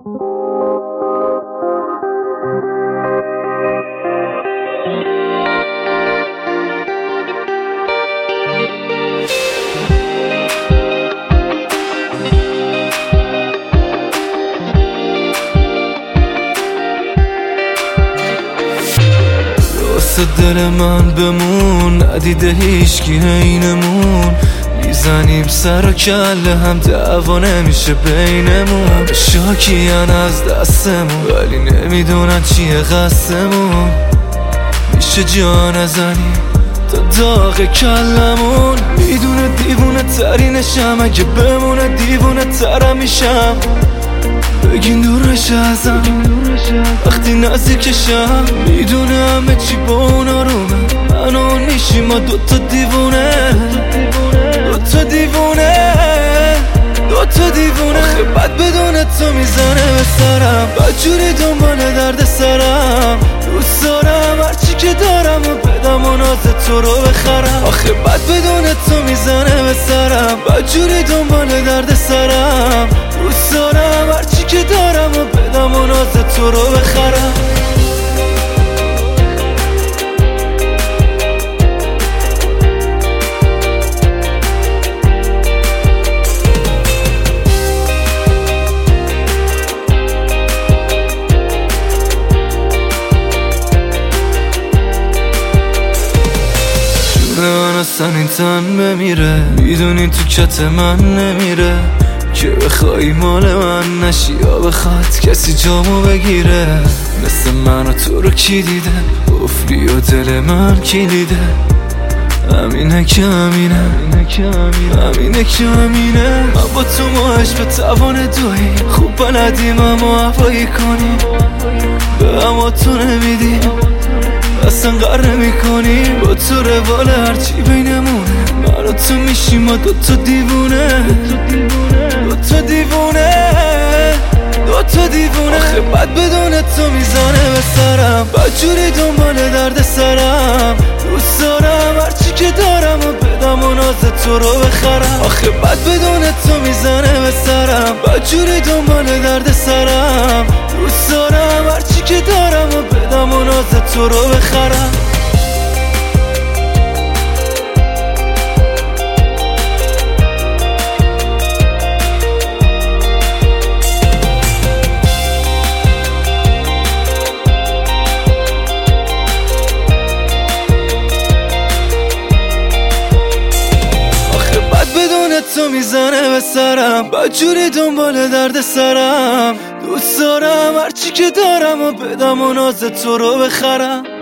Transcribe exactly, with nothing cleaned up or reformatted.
دل من بمون، ندیده هیچکی اینمون، میزنیم سر و کله هم، دعوا نمیشه بینمون. شاکیان از دستمون ولی نمیدونن چیه قصدمون، میشه جا نزنیم تا داغ کلمون. میدونه دیوونه ترینشم، اگه بمونه دیوونه ترم میشم. بگین دور نشه ازم وقتی نزدیکشم، میدونه همه چی با اون آرومه، من و اون میشیم ما دوتا دیوونه، دوتا دیوونه، دوتا دیوونه. آخه بد بدون تو میزنه به سرم، بدجوری دنبال درد سرم. دوست دارم هرچی که دارم و بدم و ناز تو رو بخرم. آخه بد بدون تو میزنه به سرم، بدجوری دنبال درد سرم. دوست دارم هرچی که دارم و بدم و ناز تو رو بخرم. جون من اصلا این تن بمیره، میدونی تو کت من نمیره، که بخوای مال من نشی یا بخواد کسی جامو بگیره. مثل من و تو رو کی دیده، قفلی و دل من کی دیده. همینه که همینه، همینه که همینه. من با تو ماهش به توان دویی، خوب بلدیم اما هوایی کنیم، به اما تو نمیدیم اصلا قر نمی کنیم. با تو روال هرچی بینمونه، من و تو میشیم ما دوتا دیوونه، دوتا دیوونه، دوتا دیوونه. آخه بد بدون تو میزنه به سرم، بدجوری دنبال درد سرم. دوست دارم هرچی که دارم و بدم و ناز تو رو بخرم. آخه بد بدون تو میزنه به سرم، بدجوری دنبال درد سرم. دوست دارم هرچی که دارم و بدم و ناز تو رو بخرم. تو میزنه به سرم، بدجوری دنبال درد سرم. دوست دارم هرچی که دارم و بدم و ناز تو رو بخرم.